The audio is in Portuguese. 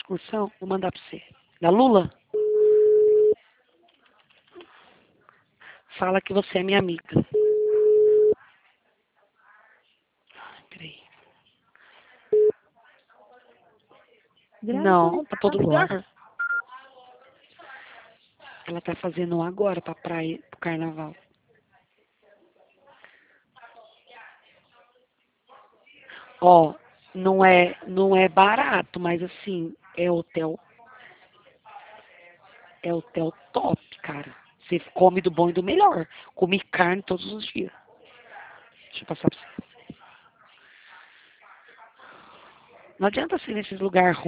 excursão? Vou mandar pra você. Da Lula? Fala que você é minha amiga. Ai, peraí. Não, pra todo lugar. Ela tá fazendo um agora pra praia, pro carnaval. Ó, não é barato, mas assim, é hotel top, cara. Você come do bom e do melhor. Come carne todos os dias. Deixa eu passar pra você. Não adianta ser nesses lugares